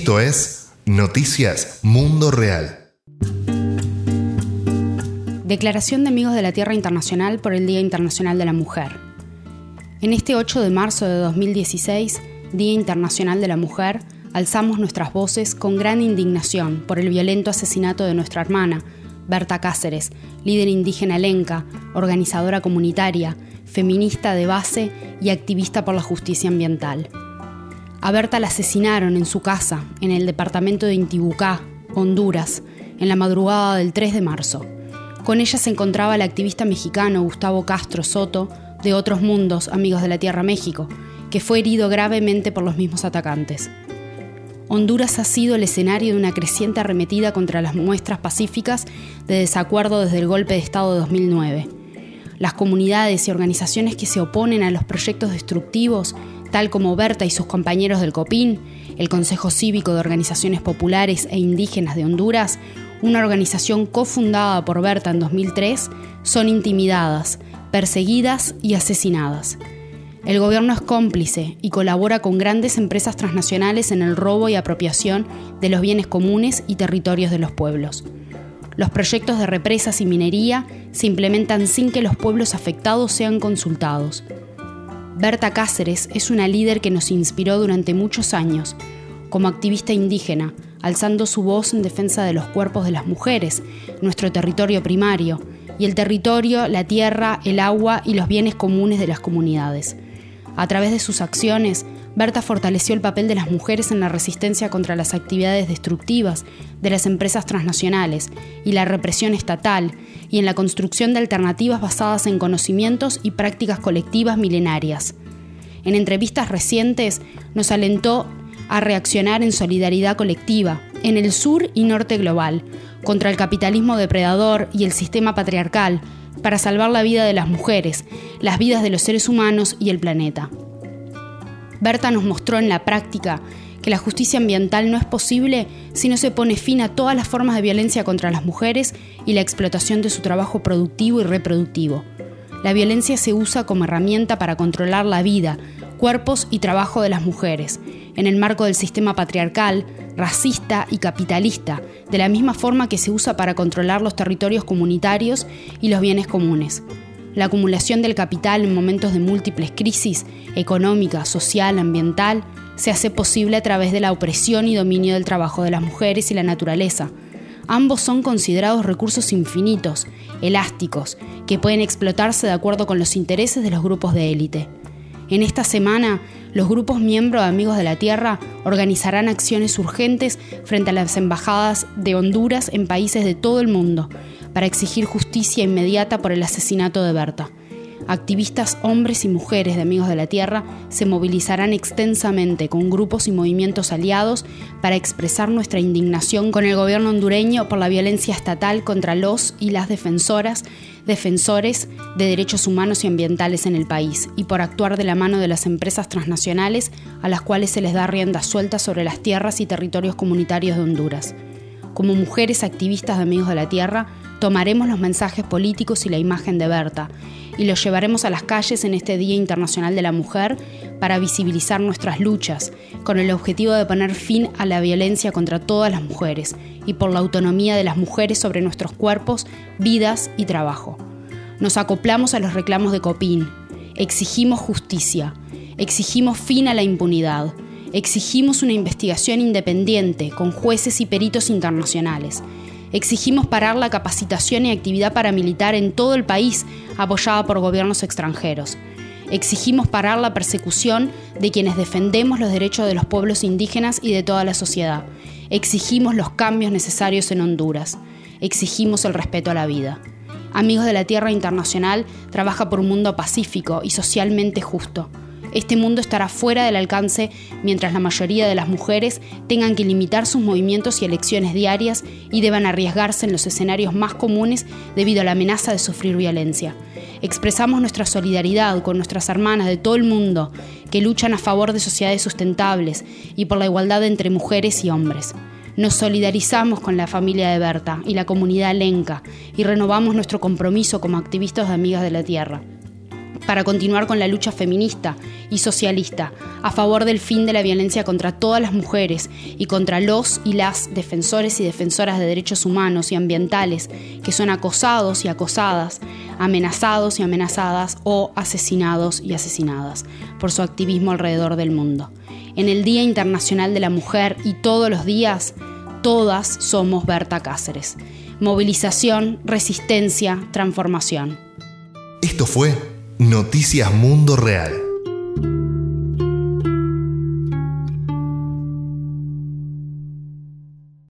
Esto es Noticias Mundo Real. Declaración de Amigos de la Tierra Internacional por el Día Internacional de la Mujer. En este 8 de marzo de 2016, Día Internacional de la Mujer, alzamos nuestras voces con gran indignación por el violento asesinato de nuestra hermana, Berta Cáceres, líder indígena lenca, organizadora comunitaria, feminista de base y activista por la justicia ambiental. A Berta la asesinaron en su casa, en el departamento de Intibucá, Honduras, en la madrugada del 3 de marzo. Con ella se encontraba el activista mexicano Gustavo Castro Soto, de Otros Mundos, Amigos de la Tierra México, que fue herido gravemente por los mismos atacantes. Honduras ha sido el escenario de una creciente arremetida contra las muestras pacíficas de desacuerdo desde el golpe de Estado de 2009. Las comunidades y organizaciones que se oponen a los proyectos destructivos, tal como Berta y sus compañeros del COPIN, el Consejo Cívico de Organizaciones Populares e Indígenas de Honduras, una organización cofundada por Berta en 2003, son intimidadas, perseguidas y asesinadas. El gobierno es cómplice y colabora con grandes empresas transnacionales en el robo y apropiación de los bienes comunes y territorios de los pueblos. Los proyectos de represas y minería se implementan sin que los pueblos afectados sean consultados. Berta Cáceres es una líder que nos inspiró durante muchos años, como activista indígena, alzando su voz en defensa de los cuerpos de las mujeres, nuestro territorio primario, y el territorio, la tierra, el agua y los bienes comunes de las comunidades. A través de sus acciones, Berta fortaleció el papel de las mujeres en la resistencia contra las actividades destructivas de las empresas transnacionales y la represión estatal, y en la construcción de alternativas basadas en conocimientos y prácticas colectivas milenarias. En entrevistas recientes nos alentó a reaccionar en solidaridad colectiva, en el sur y norte global, contra el capitalismo depredador y el sistema patriarcal, para salvar la vida de las mujeres, las vidas de los seres humanos y el planeta. Berta nos mostró en la práctica que la justicia ambiental no es posible si no se pone fin a todas las formas de violencia contra las mujeres y la explotación de su trabajo productivo y reproductivo. La violencia se usa como herramienta para controlar la vida, cuerpos y trabajo de las mujeres, en el marco del sistema patriarcal, racista y capitalista, de la misma forma que se usa para controlar los territorios comunitarios y los bienes comunes. La acumulación del capital en momentos de múltiples crisis, económica, social, ambiental, se hace posible a través de la opresión y dominio del trabajo de las mujeres y la naturaleza. Ambos son considerados recursos infinitos, elásticos, que pueden explotarse de acuerdo con los intereses de los grupos de élite. En esta semana, los grupos miembros de Amigos de la Tierra organizarán acciones urgentes frente a las embajadas de Honduras en países de todo el mundo para exigir justicia inmediata por el asesinato de Berta. Activistas hombres y mujeres de Amigos de la Tierra se movilizarán extensamente con grupos y movimientos aliados para expresar nuestra indignación con el gobierno hondureño por la violencia estatal contra los y las defensores de derechos humanos y ambientales en el país y por actuar de la mano de las empresas transnacionales a las cuales se les da rienda suelta sobre las tierras y territorios comunitarios de Honduras. Como mujeres activistas de Amigos de la Tierra, tomaremos los mensajes políticos y la imagen de Berta y los llevaremos a las calles en este Día Internacional de la Mujer para visibilizar nuestras luchas, con el objetivo de poner fin a la violencia contra todas las mujeres y por la autonomía de las mujeres sobre nuestros cuerpos, vidas y trabajo. Nos acoplamos a los reclamos de COPIN, exigimos justicia, exigimos fin a la impunidad, exigimos una investigación independiente con jueces y peritos internacionales. Exigimos parar la capacitación y actividad paramilitar en todo el país apoyada por gobiernos extranjeros. Exigimos parar la persecución de quienes defendemos los derechos de los pueblos indígenas y de toda la sociedad. Exigimos los cambios necesarios en Honduras. Exigimos el respeto a la vida. Amigos de la Tierra Internacional trabaja por un mundo pacífico y socialmente justo. Este mundo estará fuera del alcance mientras la mayoría de las mujeres tengan que limitar sus movimientos y elecciones diarias y deban arriesgarse en los escenarios más comunes debido a la amenaza de sufrir violencia. Expresamos nuestra solidaridad con nuestras hermanas de todo el mundo que luchan a favor de sociedades sustentables y por la igualdad entre mujeres y hombres. Nos solidarizamos con la familia de Berta y la comunidad lenca y renovamos nuestro compromiso como activistas de Amigas de la Tierra. para continuar con la lucha feminista y socialista a favor del fin de la violencia contra todas las mujeres y contra los y las defensores y defensoras de derechos humanos y ambientales que son acosados y acosadas, amenazados y amenazadas o asesinados y asesinadas por su activismo alrededor del mundo. En el Día Internacional de la Mujer y todos los días, todas somos Berta Cáceres. Movilización, resistencia, transformación. Esto fue Noticias Mundo Real.